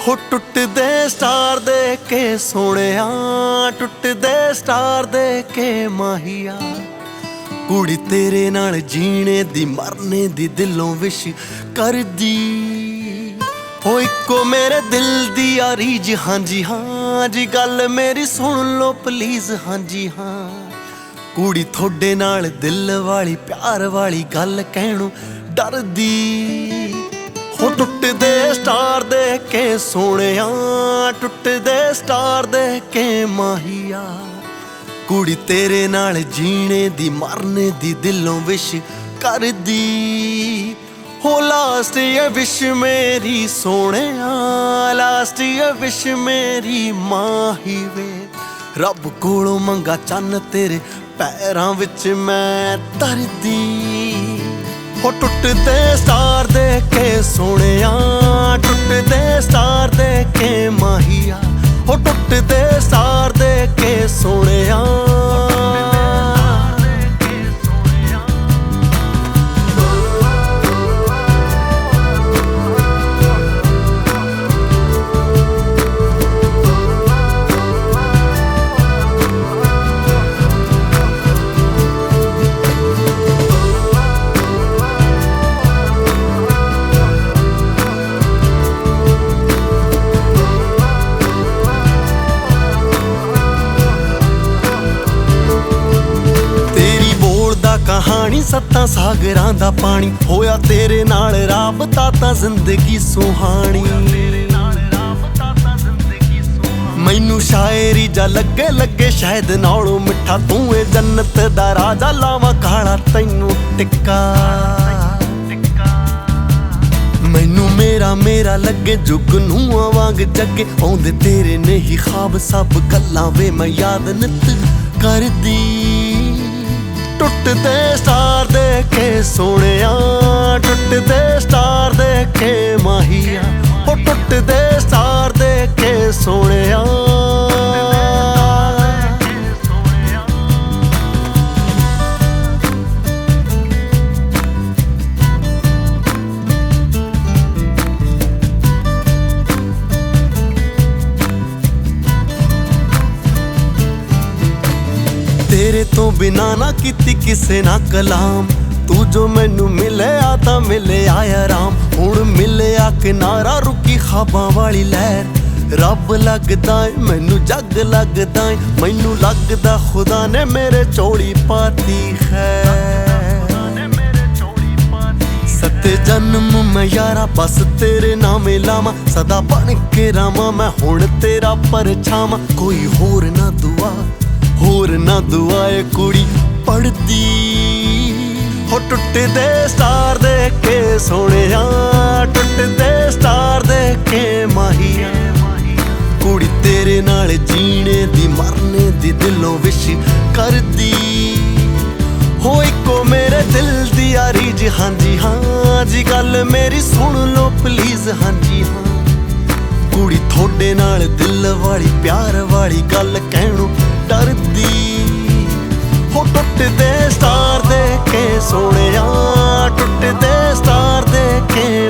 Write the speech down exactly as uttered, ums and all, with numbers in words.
ਹੋ ਟੁੱਟਦੇ ਸਟਾਰ ਦੇ ਕੇ ਸੋਹਣਿਆ, ਟੁੱਟਦੇ ਸਟਾਰ ਦੇ ਕੇ ਮਾਹੀਆ। ਕੁੜੀ ਤੇਰੇ ਨਾਲ ਜੀਣੇ ਦੀ ਮਰਨੇ ਦੀ ਦਿਲੋਂ ਵਿਸ਼ ਕਰਦੀ। ਹੋ ਇੱਕੋ ਮੇਰੇ ਦਿਲ ਦੀ ਆ ਰੀਝ, ਹਾਂਜੀ ਹਾਂ ਜੀ ਗੱਲ ਮੇਰੀ ਸੁਣ ਲੋ ਪਲੀਜ਼, ਹਾਂਜੀ ਹਾਂ। ਕੁੜੀ ਤੁਹਾਡੇ ਨਾਲ ਦਿਲ ਵਾਲੀ ਪਿਆਰ ਵਾਲੀ ਗੱਲ ਕਹਿਣੋਂ ਡਰਦੀ। ਹੋ ਟੁੱਟਦੇ ਸਟਾਰ ਦੇ ਕੇ ਸੋਹਣਿਆ, ਟੁੱਟਦੇ ਸਟਾਰ ਦੇ ਕੇ ਮਾਹੀਆ। ਕੁੜੀ ਤੇਰੇ ਨਾਲ ਜੀਣੇ ਦੀ ਮਰਨੇ ਦੀ ਦਿਲੋਂ ਵਿਸ਼ ਕਰਦੀ। ਹੋ ਲਾਸਟ ਇਹ ਵਿਸ਼ ਮੇਰੀ ਸੋਹਣਿਆ, ਲਾਸਟ ਇਹ ਵਿਸ਼ ਮੇਰੀ ਮਾਹੀ ਵੇ। ਰੱਬ ਕੋਲੋਂ ਮੰਗਾ ਚੰਨ ਤੇਰੇ ਪੈਰਾਂ ਵਿੱਚ ਮੈਂ ਧਰਦੀ। ਹੋ ਟੁੱਟਦੇ ਸਟਾਰ ਦੇ ਕੇ ਸੋਹਣਿਆ, ਟੁੱਟਦੇ ਸਟਾਰ ਦੇ ਕੇ ਮਾਹੀਆ। ਹੋ ਟੁੱਟਦੇ ਸਟਾਰ ਦੇ ਕੇ ਸੋਹਣਿਆ। ਕਹਾਣੀ ਸੱਤਾਂ ਸਾਗਰਾਂ ਦਾ ਪਾਣੀ, ਹੋਇਆ ਤੇਰੇ ਨਾਲ ਰਾਬਤਾ ਤਾਂ ਜ਼ਿੰਦਗੀ ਸੁਹਾਣੀ। ਮੈਨੂੰ ਸ਼ਾਇਰੀ ਜਾ ਲੱਗੇ ਲੱਗੇ ਸ਼ਾਇਦ ਨਾਲੋਂ ਮਿੱਠਾ, ਤੂੰ ਏ ਜੰਨਤ ਦਾ ਰਾਜਾ ਲਾਵਾਂ ਕਾਲਾ ਤੈਨੂੰ ਟਿੱਕਾ। ਮੈਨੂੰ ਮੇਰਾ ਮੇਰਾ ਲੱਗੇ ਜੁਗ ਨੂੰ ਵਾਂਗ ਜੱਗੇ, ਆਉਂਦੇ ਤੇਰੇ ਨੇ ਹੀ ਖਾਬ ਸਭ ਗੱਲਾਂ ਵੇ ਮੈਂ ਯਾਦ ਨਿਤ ਕਰਦੀ। ਟੁੱਟਦੇ ਸਟਾਰ ਦੇ ਕੇ ਸੋਹਣਿਆ, ਟੁੱਟਦੇ ਸਟਾਰ ਦੇ ਕੇ ਮਾਹੀਆ। ਹੋ ਟੁੱਟਦੇ ਸਟਾਰ ਦੇ ਕੇ ਸੋਹਣਿਆ। ਤੇਰੇ ਤੋਂ ਬਿਨਾ ਨਾ ਕੀਤੀ ਕਿਸੇ ਨਾ ਕਲਾਮ, ਤੂੰ ਜੋ ਮੈਨੂੰ ਮਿਲਿਆ ਤਾਂ ਮਿਲਿਆ ਆਰਾਮ। ਹੁਣ ਮਿਲਿਆ ਕਿਨਾਰਾ ਰੁਕੀ ਖਾਬਾਂ ਵਾਲੀ ਲਹਿਰ। ਰੱਬ ਲੱਗਦਾ ਏ ਮੈਨੂੰ ਜੱਗ ਲੱਗਦਾ ਏ, ਮੈਨੂੰ ਲੱਗਦਾ ਖੁਦਾ ਨੇ ਮੇਰੇ ਝੋਲੀ ਪਾਤੀ ਖੈਰ। ਸੱਤੇ ਜਨਮ ਮੈਂ ਯਾਰਾ ਬਸ ਤੇਰੇ ਨਾਮੇ ਲਾਵਾਂ, ਸਦਾ ਬਣ ਕੇ ਰਾਵਾਂ ਮੈਂ ਹੁਣ ਤੇਰਾ ਪਰਛਾਵਾਂ। ਕੋਈ ਹੋਰ ਨਾ ਦੁਆ ਹੋਰ ਨਾ ਦੁਆਏ ਕੁੜੀ ਪੜਦੀ। ਹੋ ਟੁੱਟਦੇ ਸਟਾਰ ਦੇ ਕੇ ਸੋਹਣਿਆ, ਟੁੱਟਦੇ ਸਟਾਰ ਦੇ ਕੇ ਮਾਹੀਆ। ਕੁੜੀ ਤੇਰੇ ਨਾਲ ਜੀਣੇ ਦੀ ਮਰਨੇ ਦੀ ਦਿਲੋਂ ਵਿਸ਼ ਕਰਦੀ। ਹੋ ਇੱਕੋ ਮੇਰੇ ਦਿਲ ਦੀ ਆ ਰੀਝ, ਹਾਂਜੀ ਹਾਂ ਜੀ ਗੱਲ ਮੇਰੀ ਸੁਣ ਲੋ ਪਲੀਜ਼, ਹਾਂਜੀ ਹਾਂ। ਕੁੜੀ ਤੁਹਾਡੇ ਨਾਲ ਦਿਲ ਵਾਲੀ ਪਿਆਰ ਵਾਲੀ ਗੱਲ ਕਹਿਣੋਂ ਡਰਦੀ। ਹੋ ਟੁੱਟਦੇ ਸਟਾਰ ਦੇ ਕੇ ਸੋਹਣਿਆ, ਟੁੱਟਦੇ ਸਟਾਰ ਦੇ ਕੇ